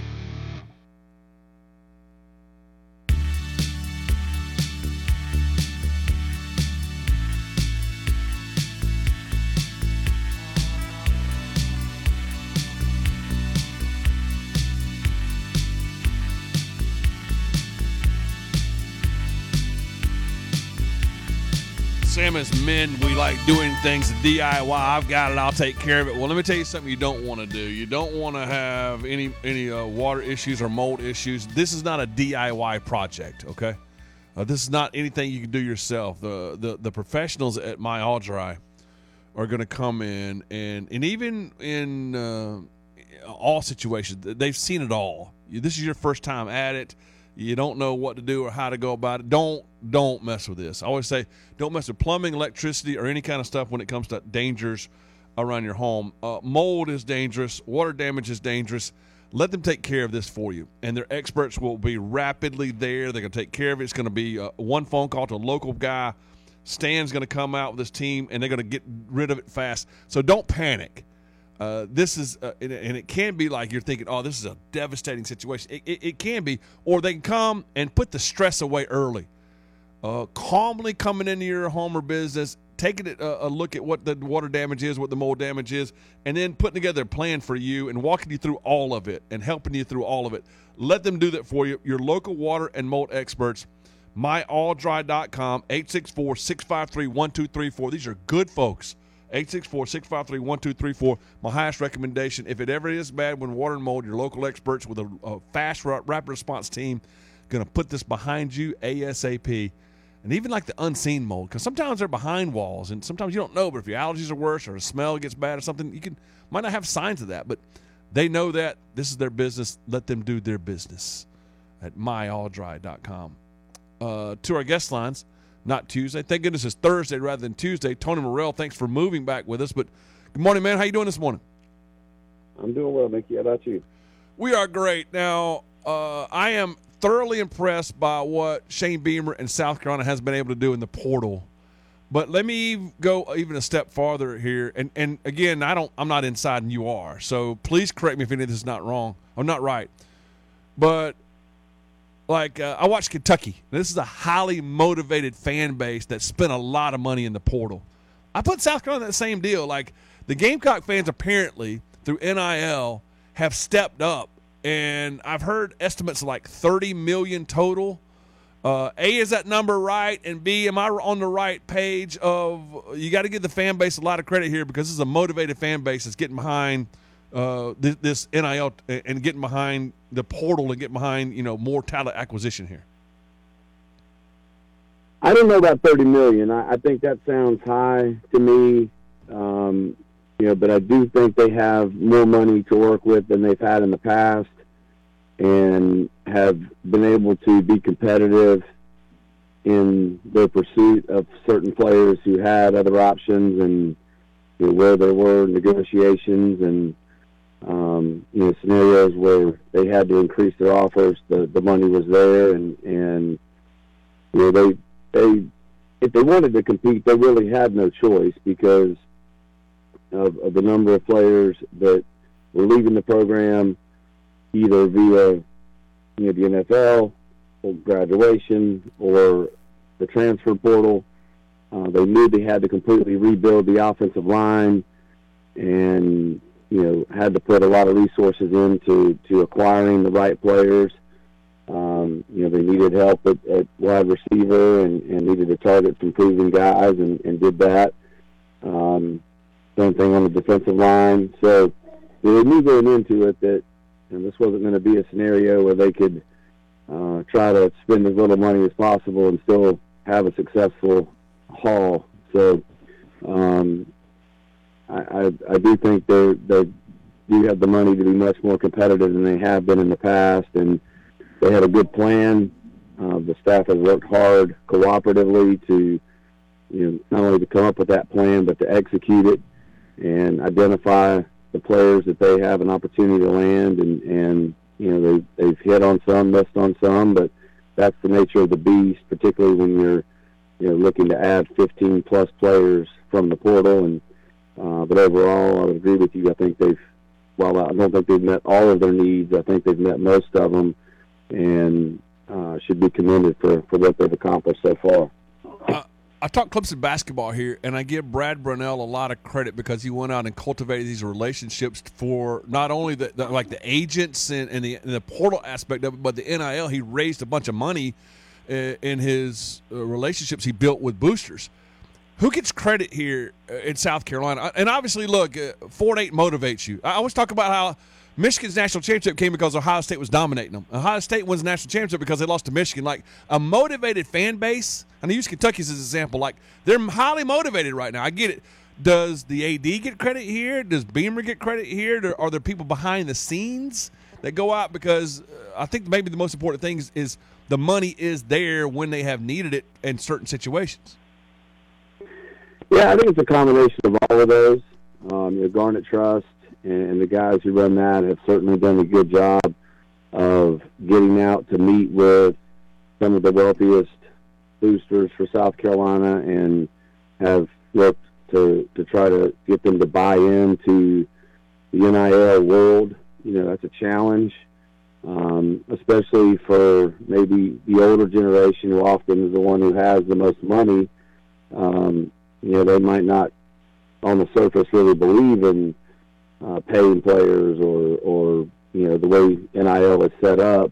A: Sam, as men, we like doing things DIY. I've got it. I'll take care of it. Well, let me tell you something you don't want to do. You don't want to have any water issues or mold issues. This is not a DIY project, okay? This is not anything you can do yourself. The professionals at My All Dry are going to come in, and even in all situations, they've seen it all. This is your first time at it. You don't know what to do or how to go about it. Don't mess with this. I always say don't mess with plumbing, electricity, or any kind of stuff when it comes to dangers around your home. Mold is dangerous. Water damage is dangerous. Let them take care of this for you. And their experts will be rapidly there. They're going to take care of it. It's going to be one phone call to a local guy. Stan's going to come out with his team, and they're going to get rid of it fast. So don't panic. This is, and it can be like you're thinking, oh, this is a devastating situation. It can be, or they can come and put the stress away early. Calmly coming into your home or business, taking a look at what the water damage is, what the mold damage is, and then putting together a plan for you and walking you through all of it and helping you through all of it. Let them do that for you. Your local water and mold experts, myalldry.com, 864-653-1234. These are good folks. 864-653-1234. My highest recommendation, if it ever is bad when water and mold, your local experts with a fast, rapid response team going to put this behind you ASAP. And even like the unseen mold, because sometimes they're behind walls, and sometimes you don't know, but if your allergies are worse or the smell gets bad or something, you might not have signs of that, but they know that. This is their business. Let them do their business at myalldry.com. To our guest lines. Not Tuesday. Thank goodness it's Thursday rather than Tuesday. Tony Morrell, thanks for moving back with us. But good morning, man. How you doing this morning?
W: I'm doing well, Mickey. How about you?
A: We are great. Now, I am thoroughly impressed by what Shane Beamer and South Carolina has been able to do in the portal. But let me go even a step farther here. And again, I'm not inside and you are. So please correct me if any of this is not wrong or not right. But like I watched Kentucky. This is a highly motivated fan base that spent a lot of money in the portal. I put South Carolina in that same deal. Like the Gamecock fans apparently through NIL have stepped up, and I've heard estimates of like 30 million total. A, is that number right? And B, am I on the right page of you got to give the fan base a lot of credit here because this is a motivated fan base that's getting behind this NIL and getting behind the portal and getting behind, more talent acquisition here.
W: I don't know about 30 million. I think that sounds high to me. But I do think they have more money to work with than they've had in the past and have been able to be competitive in their pursuit of certain players who had other options and where there were negotiations and scenarios where they had to increase their offers. The money was there, and they if they wanted to compete, they really had no choice because of the number of players that were leaving the program either via the NFL or graduation or the transfer portal. They knew they had to completely rebuild the offensive line and had to put a lot of resources into acquiring the right players. They needed help at wide receiver and needed to target some proven guys and did that. Same thing on the defensive line. So they knew going into it that this wasn't going to be a scenario where they could try to spend as little money as possible and still have a successful haul. So I do think they do have the money to be much more competitive than they have been in the past, and they had a good plan. The staff has worked hard cooperatively to not only to come up with that plan but to execute it and identify the players that they have an opportunity to land, and they've hit on some, missed on some, but that's the nature of the beast, particularly when you're looking to add 15 plus players from the portal. And but overall, I would agree with you. I think while I don't think they've met all of their needs, I think they've met most of them, and should be commended for what they've accomplished so far.
A: I talk Clemson basketball here, and I give Brad Brownell a lot of credit because he went out and cultivated these relationships for not only the agents and the portal aspect of it, but the NIL. He raised a bunch of money in his relationships he built with boosters. Who gets credit here in South Carolina? And obviously, look, 4-8 motivates you. I always talk about how Michigan's national championship came because Ohio State was dominating them. Ohio State wins the national championship because they lost to Michigan. Like a motivated fan base, and I use Kentucky as an example. Like they're highly motivated right now. I get it. Does the AD get credit here? Does Beamer get credit here? Are there people behind the scenes that go out? Because I think maybe the most important thing is the money is there when they have needed it in certain situations.
W: Yeah, I think it's a combination of all of those. Garnet Trust and the guys who run that have certainly done a good job of getting out to meet with some of the wealthiest boosters for South Carolina and have looked to try to get them to buy into the NIL world. That's a challenge, especially for maybe the older generation who often is the one who has the most money. They might not on the surface really believe in paying players or the way NIL is set up.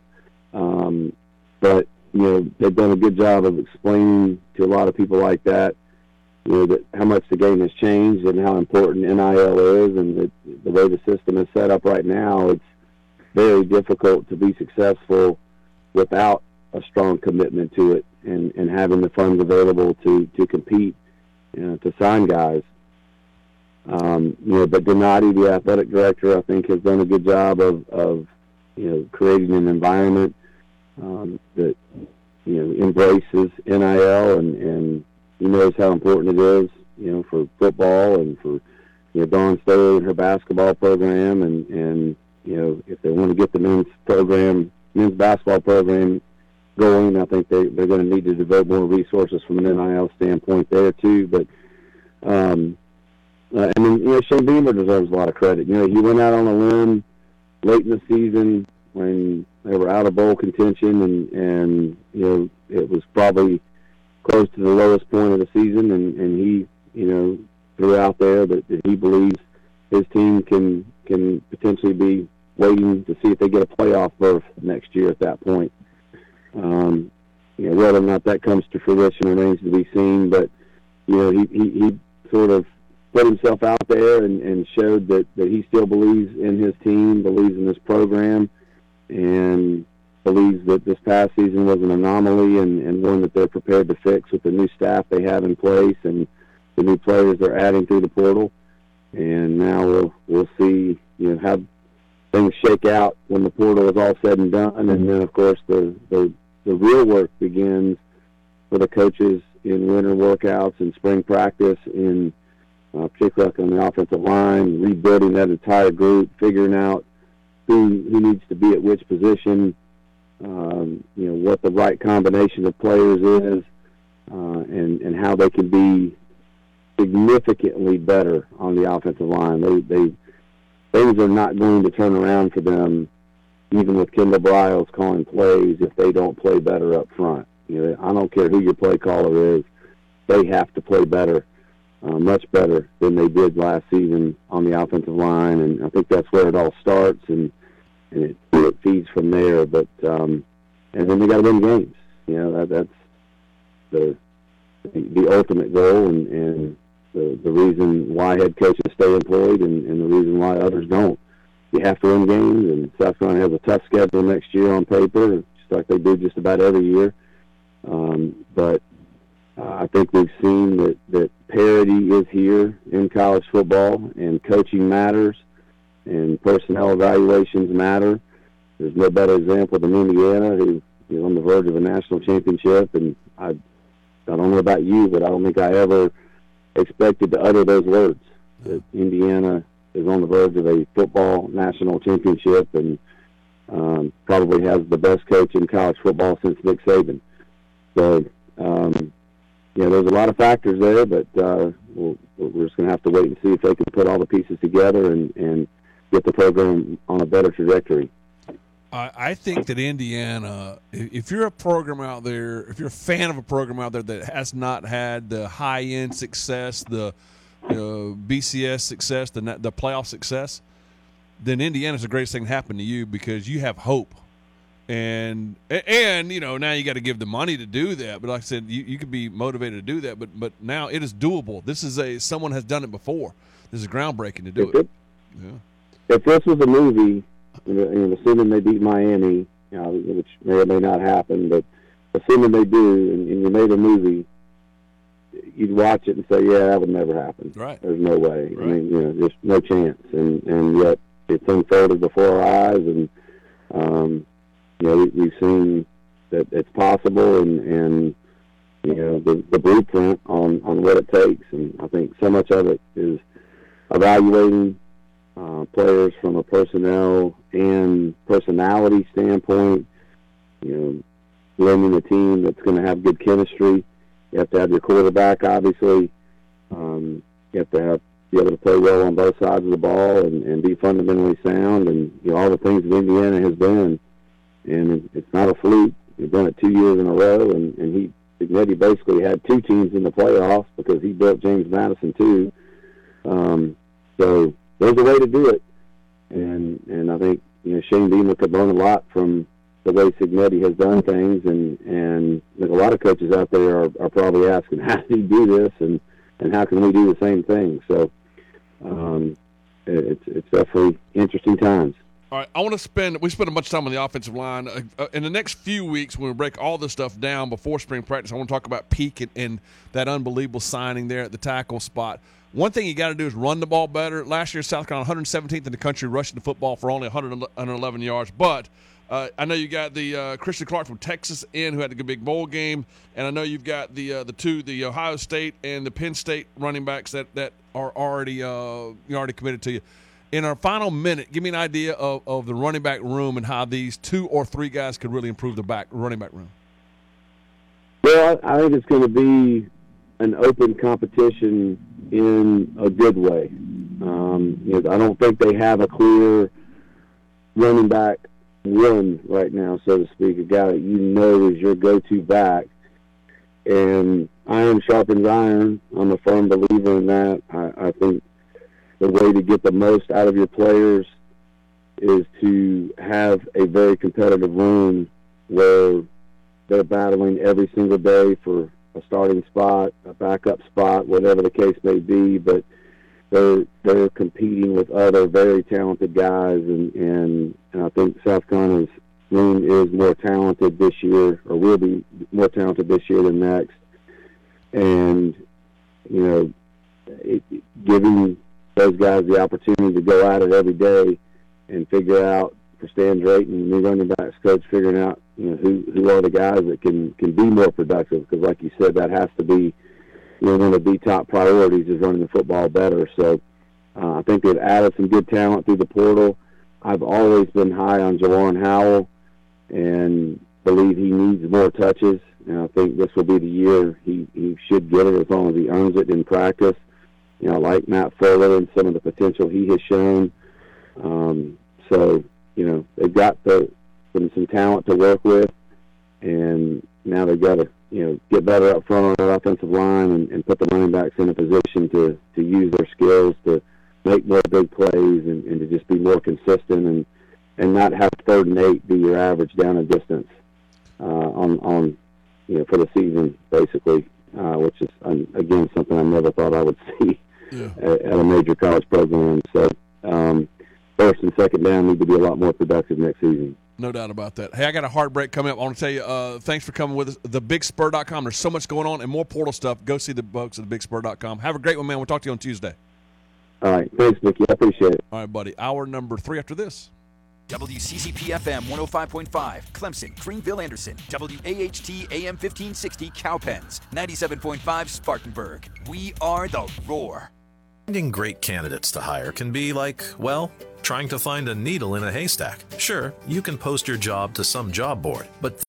W: But they've done a good job of explaining to a lot of people like that, that how much the game has changed and how important NIL is, and the way the system is set up right now, it's very difficult to be successful without a strong commitment to it and having the funds available to compete, to sign guys. But Donati, the athletic director, I think has done a good job of creating an environment that embraces NIL, and he knows how important it is, for football and for Dawn Staley and her basketball program, and if they want to get the men's basketball program going, I think they're going to need to devote more resources from an NIL standpoint there too. But Shane Beamer deserves a lot of credit. He went out on a limb late in the season when They were out of bowl contention, and it was probably close to the lowest point of the season, and he threw out there that he believes his team can potentially be waiting to see if they get a playoff berth next year at that point. Whether or not that comes to fruition remains to be seen, but he sort of put himself out there and showed that he still believes in his team, believes in this program, and believes that this past season was an anomaly and one that they're prepared to fix with the new staff they have in place and the new players they're adding through the portal. And now we'll see how things shake out when the portal is all said and done. And then, of course, the real work begins for the coaches in winter workouts and spring practice, in particularly on the offensive line, rebuilding that entire group, figuring out who needs to be at which position, what the right combination of players is, and how they can be significantly better on the offensive line. Things are not going to turn around for them, even with Kendall Briles calling plays, if they don't play better up front. I don't care who your play caller is; they have to play better, much better than they did last season on the offensive line. And I think that's where it all starts, and it feeds from there. But and then they got to win games. That's the ultimate goal, and the reason why head coaches stay employed, and the reason why others don't. You have to win games, and South Carolina has a tough schedule next year on paper, just like they do just about every year. But I think we've seen that parity is here in college football, and coaching matters, and personnel evaluations matter. There's no better example than Indiana, who is on the verge of a national championship. And I don't know about you, but I don't think I ever expected to utter those words, that Indiana is on the verge of a football national championship, and probably has the best coach in college football since Nick Saban. So, there's a lot of factors there, but we're just going to have to wait and see if they can put all the pieces together and get the program on a better trajectory.
A: I think that Indiana, if you're a program out there, if you're a fan of a program out there that has not had the high-end success, the BCS success, the playoff success, then Indiana's the greatest thing to happen to you, because you have hope. And now you got to give the money to do that. But like I said, you could be motivated to do that. But now it is doable. This is someone has done it before. This is groundbreaking to do it.
W: If this was a movie, assuming they beat Miami, which may or may not happen, but assuming they do, and you made a movie, you'd watch it and say, yeah, that would never happen.
A: Right.
W: There's no way.
A: Right.
W: I mean, just no chance. And yet it's unfolded before our eyes, and we've seen that it's possible, and the blueprint on what it takes. And I think so much of it is evaluating players from a personnel and personality standpoint, blending a team that's going to have good chemistry. You have to have your quarterback, obviously. You have to be able to play well on both sides of the ball and be fundamentally sound, and all the things that Indiana has done. And it's not a fluke. They've done it 2 years in a row, and Cignetti basically had two teams in the playoffs because he built James Madison too. So there's a way to do it, and I think Shane Beamer could learn a lot from the way Cignetti has done things, and there's a lot of coaches out there are probably asking, how did he do this, and how can we do the same thing? So it's definitely interesting times.
A: All right, we spend a bunch of time on the offensive line. In the next few weeks, when we break all this stuff down before spring practice, I want to talk about Peak and that unbelievable signing there at the tackle spot. One thing you got to do is run the ball better. Last year, South Carolina 117th in the country rushing the football for only 111 yards. But I know you got the Christian Clark from Texas who had a good big bowl game, and I know you've got the Ohio State and the Penn State running backs that are already committed to you. In our final minute, give me an idea of the running back room and how these 2 or 3 guys could really improve the running back room.
W: Well, I think it's going to be an open competition in a good way. I don't think they have a clear running back one right now, so to speak, a guy that you know is your go-to back. And iron sharpens iron. I'm a firm believer in that. I think the way to get the most out of your players is to have a very competitive room where they're battling every single day for a starting spot, a backup spot, whatever the case may be, but they're competing with other very talented guys, and I think South Carolina's room is more talented this year, or will be more talented this year than next. And, giving those guys the opportunity to go at it every day and figure out, for Stan Drayton, new running backs coach, figuring out, who are the guys that can be more productive, because like you said, that has to be one of the top priorities is running the football better. So I think they've added some good talent through the portal. I've always been high on Jawan Howell and believe he needs more touches, and I think this will be the year he should get it as long as he earns it in practice. Like Matt Fuller and some of the potential he has shown. So, they've got some talent to work with, and now they've got to, get better up front on that offensive line and put the running backs in a position to use their skills to make more big plays and to just be more consistent and not have 3rd and 8 be your average down and distance on for the season, basically, which is, again, something I never thought I would see at a major college program. So 1st and 2nd down need to be a lot more productive next season.
A: No doubt about that. Hey, I got a heartbreak coming up. I want to tell you, thanks for coming with us. TheBigSpur.com. There's so much going on and more portal stuff. Go see the folks at TheBigSpur.com. Have a great one, man. We'll talk to you on Tuesday.
W: All right. Thanks, Mickey. I appreciate it.
A: All right, buddy. Hour number 3 after this.
L: WCCP-FM 105.5, Clemson, Greenville, Anderson. WAHT AM 1560, Cowpens. 97.5, Spartanburg. We are the Roar.
C: Finding great candidates to hire can be like, well, trying to find a needle in a haystack. Sure, you can post your job to some job board, but